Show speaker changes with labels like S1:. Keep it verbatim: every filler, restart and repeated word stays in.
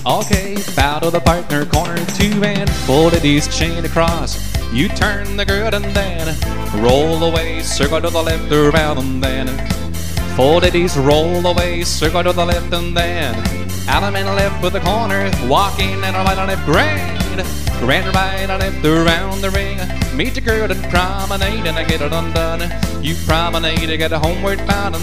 S1: Okay, bow to the partner, corner two, and four ladies chain across. You turn the girl and then roll away, circle to the left around and then four ladies roll away, circle to the left and then out and left with the corner, walking and a right and left, grand, grand right and left around the ring. Meet the girl and promenade and I get it undone. You promenade to get a homeward bound.